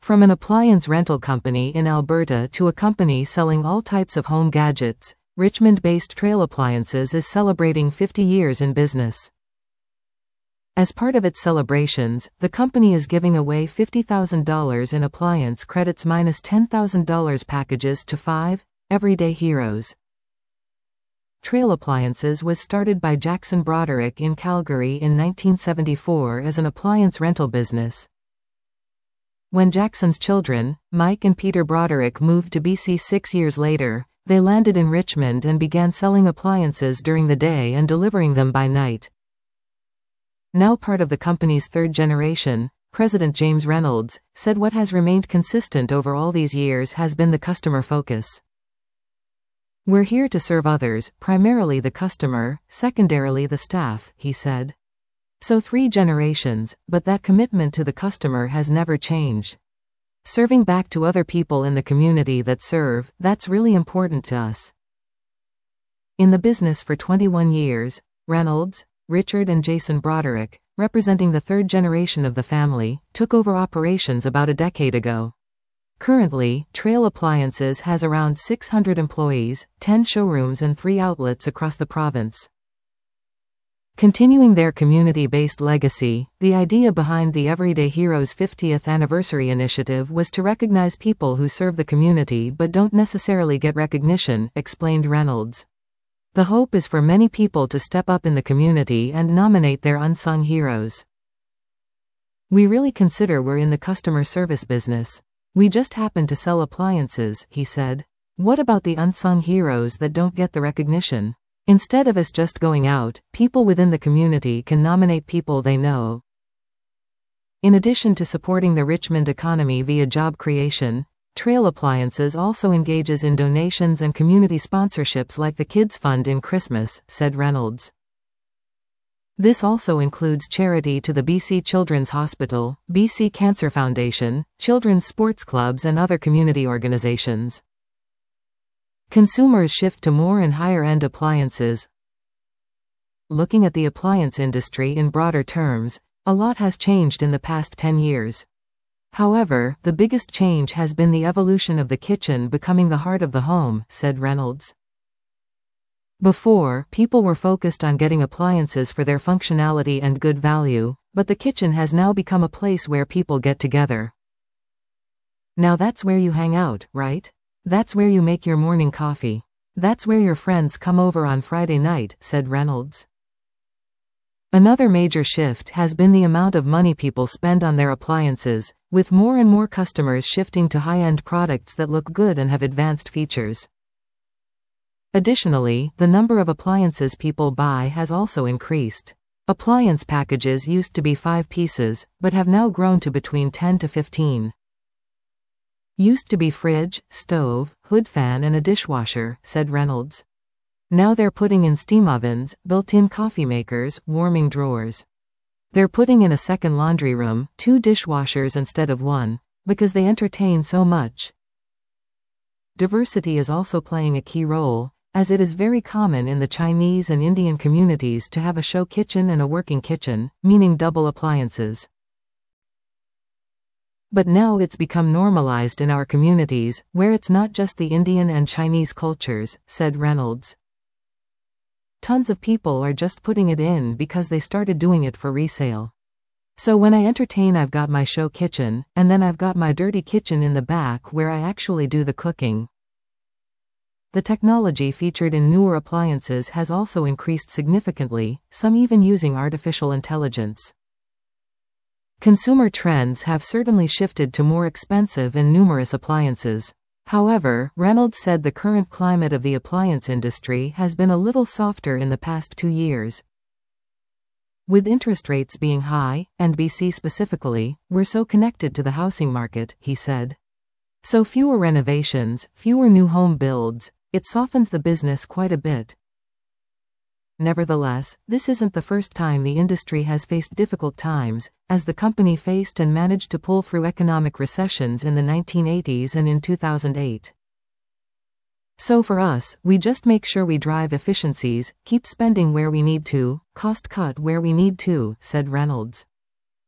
From an appliance rental company in Alberta to a company selling all types of home gadgets, Richmond-based Trail Appliances is celebrating 50 years in business. As part of its celebrations, the company is giving away $50,000 in appliance credits minus $10,000 packages to 5 everyday heroes. Trail Appliances was started by Jackson Broderick in Calgary in 1974 as an appliance rental business. When Jackson's children, Mike and Peter Broderick, moved to BC 6 years later, they landed in Richmond and began selling appliances during the day and delivering them by night. Now part of the company's third generation, President James Reynolds said what has remained consistent over all these years has been the customer focus. "We're here to serve others, primarily the customer, secondarily the staff," he said. So 3 generations, but that commitment to the customer has never changed. Serving back to other people in the community that serve, that's really important to us. In the business for 21 years, Reynolds, Richard and Jason Broderick, representing the third generation of the family, took over operations about a decade ago. Currently, Trail Appliances has around 600 employees, 10 showrooms and 3 outlets across the province. Continuing their community-based legacy, the idea behind the Everyday Heroes 50th Anniversary Initiative was to recognize people who serve the community but don't necessarily get recognition, explained Reynolds. The hope is for many people to step up in the community and nominate their unsung heroes. "We really consider we're in the customer service business. We just happen to sell appliances," he said. "What about the unsung heroes that don't get the recognition? Instead of us just going out, people within the community can nominate people they know." In addition to supporting the Richmond economy via job creation, Trail Appliances also engages in donations and community sponsorships like the Kids Fund in Christmas, said Reynolds. This also includes charity to the BC Children's Hospital, BC Cancer Foundation, children's sports clubs and other community organizations. Consumers shift to more and higher-end appliances. Looking at the appliance industry in broader terms, a lot has changed in the past 10 years. However, the biggest change has been the evolution of the kitchen becoming the heart of the home, said Reynolds. Before, people were focused on getting appliances for their functionality and good value, but the kitchen has now become a place where people get together. Now that's where you hang out, right? That's where you make your morning coffee. That's where your friends come over on Friday night, said Reynolds. Another major shift has been the amount of money people spend on their appliances, with more and more customers shifting to high-end products that look good and have advanced features. Additionally, the number of appliances people buy has also increased. Appliance packages used to be 5 pieces, but have now grown to between 10 to 15. Used to be fridge, stove, hood fan and a dishwasher, said Reynolds. Now they're putting in steam ovens, built-in coffee makers, warming drawers. They're putting in a second laundry room, 2 dishwashers instead of 1, because they entertain so much. Diversity is also playing a key role, as it is very common in the Chinese and Indian communities to have a show kitchen and a working kitchen, meaning double appliances. But now it's become normalized in our communities, where it's not just the Indian and Chinese cultures, said Reynolds. Tons of people are just putting it in because they started doing it for resale. So when I entertain, I've got my show kitchen, and then I've got my dirty kitchen in the back where I actually do the cooking. The technology featured in newer appliances has also increased significantly, some even using artificial intelligence. Consumer trends have certainly shifted to more expensive and numerous appliances. However, Reynolds said the current climate of the appliance industry has been a little softer in the past 2 years. With interest rates being high, and BC specifically, we're so connected to the housing market, he said. So fewer renovations, fewer new home builds, it softens the business quite a bit. Nevertheless, this isn't the first time the industry has faced difficult times, as the company faced and managed to pull through economic recessions in the 1980s and in 2008. So for us, we just make sure we drive efficiencies, keep spending where we need to, cost cut where we need to, said Reynolds.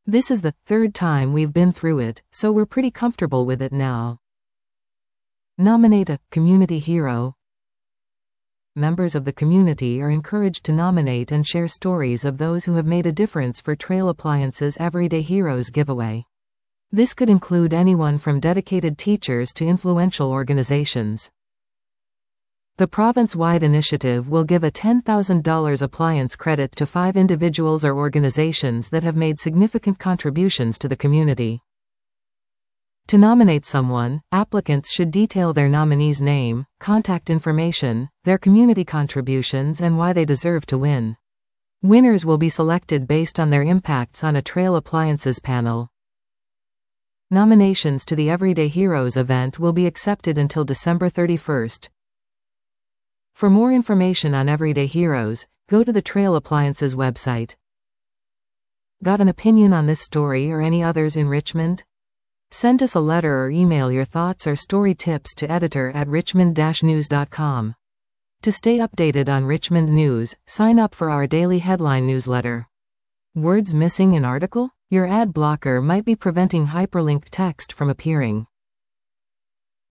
This is the third time we've been through it, so we're pretty comfortable with it now. Nominate a community hero. Members of the community are encouraged to nominate and share stories of those who have made a difference for Trail Appliances Everyday Heroes giveaway. This could include anyone from dedicated teachers to influential organizations. The province-wide initiative will give a $10,000 appliance credit to 5 individuals or organizations that have made significant contributions to the community. To nominate someone, applicants should detail their nominee's name, contact information, their community contributions, and why they deserve to win. Winners will be selected based on their impacts on a Trail Appliances panel. Nominations to the Everyday Heroes event will be accepted until December 31st. For more information on Everyday Heroes, go to the Trail Appliances website. Got an opinion on this story or any others in Richmond? Send us a letter or email your thoughts or story tips to editor@richmond-news.com. To stay updated on Richmond news, sign up for our daily headline newsletter. Words missing in article? Your ad blocker might be preventing hyperlinked text from appearing.